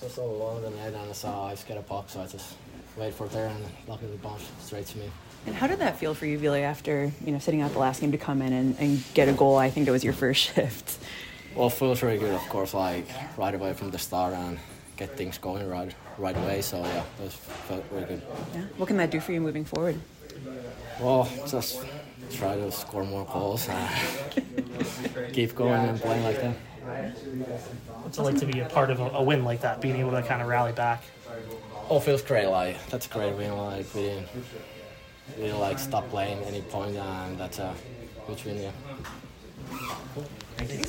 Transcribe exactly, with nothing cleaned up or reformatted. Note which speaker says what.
Speaker 1: just all along the net, and I saw I just get a puck, so I just wait for it there, and luckily the bounce straight to me.
Speaker 2: And how did that feel for you, Ville, after, you know, sitting out the last game to come in and, and get a goal? I think it was your first shift.
Speaker 1: Well, it feels really good, of course, like right away from the start and get things going right right away. So yeah, that felt really good.
Speaker 2: Yeah. What can that do for you moving forward?
Speaker 1: Well, just try to score more goals and keep going and playing like that.
Speaker 3: What's it like to be a part of a, a win like that, being able to kind of rally back?
Speaker 1: Oh, feels great. Like that's a great win. Like we didn't, we didn't like stop playing any point, and that's a huge win. Yeah.
Speaker 3: Thank you.